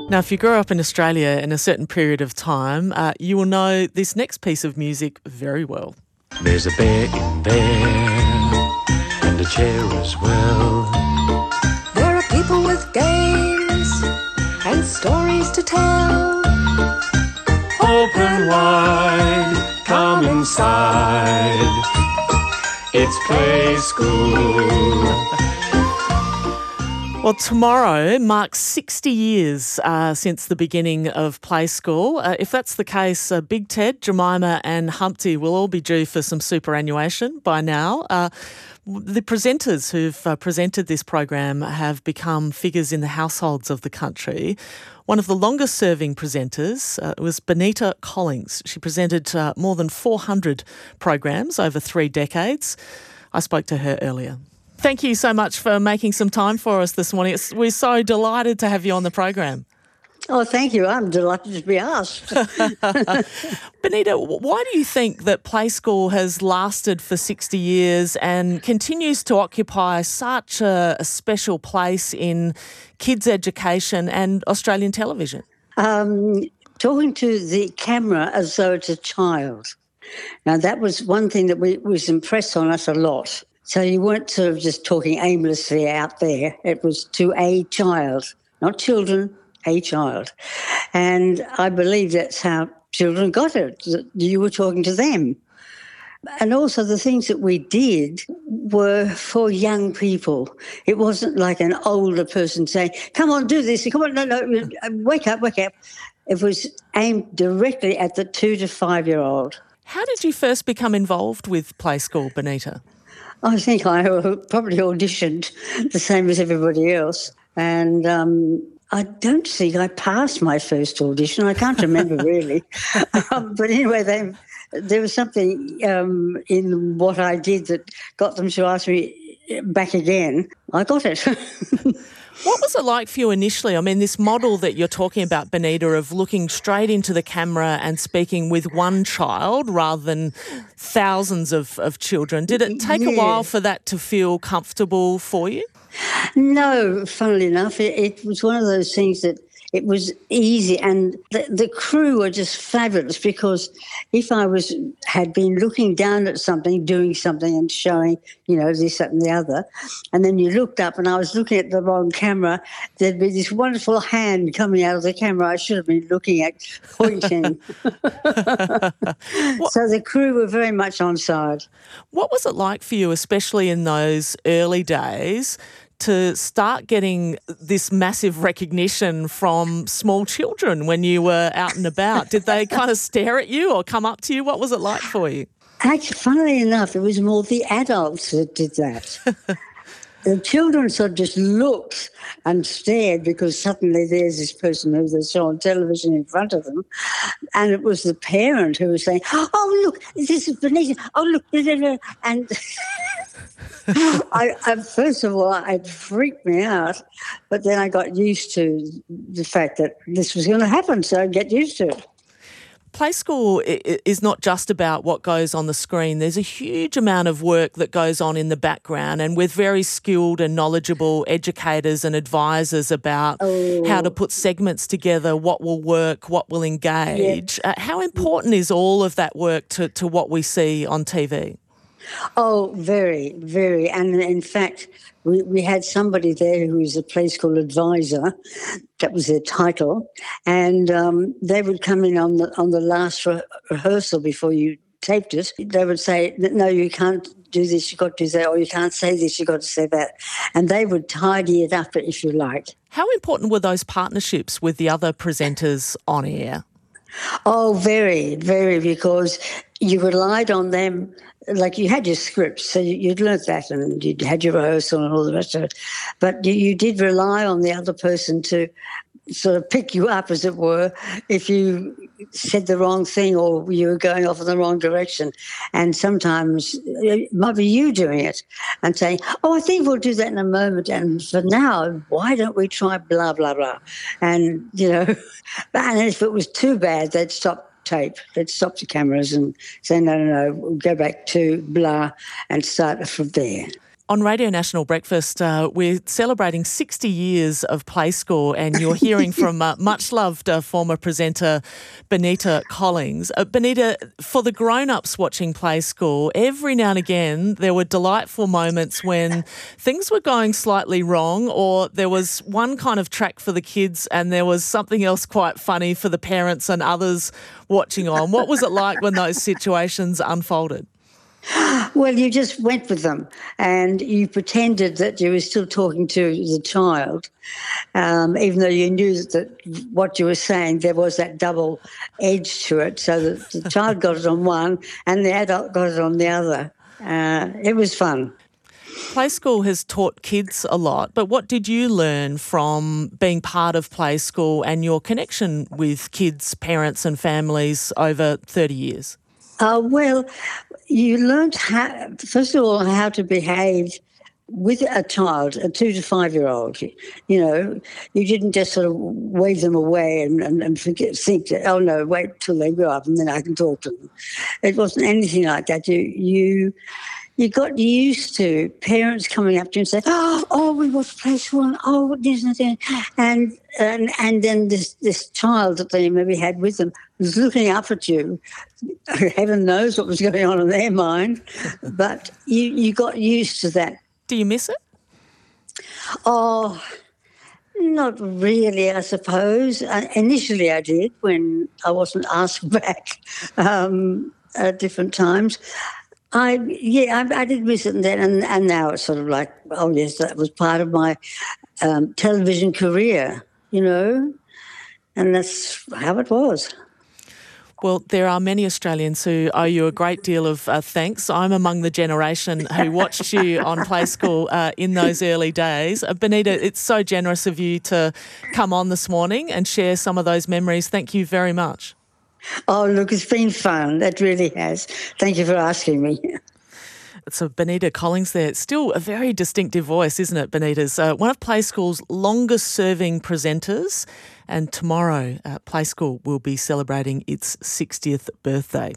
Now, if you grew up in Australia in a certain period of time, you will know this next piece of music very well. There's a bear in there, and a chair as well. There are people with games and stories to tell. Open wide, come inside. It's Play School. Well, tomorrow marks 60 years since the beginning of Play School. If that's the case, Big Ted, Jemima and Humpty will all be due for some superannuation by now. The presenters who've presented this program have become figures in the households of the country. One of the longest-serving presenters was Benita Collings. She presented more than 400 programs over 3 decades. I spoke to her earlier. Thank you so much for making some time for us this morning. We're so delighted to have you on the program. Oh, thank you. I'm delighted to be asked. Benita, why do you think that Play School has lasted for 60 years and continues to occupy such a special place in kids' education and Australian television? Talking to the camera as though it's a child. Now, that was one thing that was impressed on us a lot. So you weren't sort of just talking aimlessly out there. It was to a child, not children, a child. And I believe that's how children got it, that you were talking to them. And also the things that we did were for young people. It wasn't like an older person saying, come on, do this. Come on, no, wake up. It was aimed directly at the 2 to 5 year old. How did you first become involved with Play School, Benita? I think I probably auditioned the same as everybody else. And I don't think I passed my first audition. I can't remember really. But anyway, there was something in what I did that got them to ask me back again. I got it. What was it like for you initially? I mean, this model that you're talking about, Benita, of looking straight into the camera and speaking with one child rather than thousands of children. Did it take a while for that to feel comfortable for you? No, funnily enough, it was one of those things that it was easy, and the crew were just fabulous, because if I had been looking down at something, doing something and showing, this, that and the other, and then you looked up and I was looking at the wrong camera, there'd be this wonderful hand coming out of the camera I should have been looking at, pointing. So the crew were very much on side. What was it like for you, especially in those early days, to start getting this massive recognition from small children when you were out and about? Did they kind of stare at you or come up to you? What was it like for you? Actually, funnily enough, it was more the adults that did that. The children sort of just looked and stared because suddenly there's this person who they saw on television in front of them, and it was the parent who was saying, oh, look, this is Benita. Oh, look, and... First of all, it freaked me out, but then I got used to the fact that this was going to happen, so I'd get used to it. Play School is not just about what goes on the screen. There's a huge amount of work that goes on in the background, and with very skilled and knowledgeable educators and advisors about how to put segments together, what will work, what will engage. Yeah. How important is all of that work to what we see on TV? Oh, very, very. And in fact, we had somebody there who was a Play School advisor. That was their title. And they would come in on the last rehearsal before you taped it. They would say, no, you can't do this, you've got to do that, or you can't say this, you've got to say that. And they would tidy it up, if you like. How important were those partnerships with the other presenters on air? Oh, very, very, because you relied on them. Like, you had your scripts, so you'd learnt that, and you had your rehearsal and all the rest of it. But you did rely on the other person to sort of pick you up, as it were, if you said the wrong thing or you were going off in the wrong direction. And sometimes it might be you doing it and saying, oh, I think we'll do that in a moment. And for now, why don't we try blah, blah, blah? And, and if it was too bad, they'd stop tape. They'd stop the cameras and say, no, we'll go back to blah and start from there. On Radio National Breakfast, we're celebrating 60 years of Play School, and you're hearing from much-loved former presenter Benita Collings. Benita, for the grown-ups watching Play School, every now and again there were delightful moments when things were going slightly wrong, or there was one kind of track for the kids and there was something else quite funny for the parents and others watching on. What was it like when those situations unfolded? Well, you just went with them and you pretended that you were still talking to the child, even though you knew that what you were saying, there was that double edge to it, so that the child got it on one and the adult got it on the other. It was fun. Play School has taught kids a lot, but what did you learn from being part of Play School and your connection with kids, parents and families over 30 years? Well, you learned, first of all, how to behave with a child, a 2 to 5 year old. You know, you didn't just sort of wave them away and think that, oh no, wait till they grow up and then I can talk to them. It wasn't anything like that. You got used to parents coming up to you and saying, oh, we watched Play School, and oh, this and that. And then this child that they maybe had with them was looking up at you. Heaven knows what was going on in their mind. But you got used to that. Do you miss it? Oh, not really, I suppose. Initially I did, when I wasn't asked back at different times. I did miss it then, and now it's sort of like, oh yes, that was part of my television career, you know, and that's how it was. Well, there are many Australians who owe you a great deal of thanks. I'm among the generation who watched you on Play School in those early days. Benita, it's so generous of you to come on this morning and share some of those memories. Thank you very much. Oh, look, it's been fun. That really has. Thank you for asking me. So Benita Collings there. It's still a very distinctive voice, isn't it, Benita's? One of Play School's longest-serving presenters. And tomorrow, Play School will be celebrating its 60th birthday.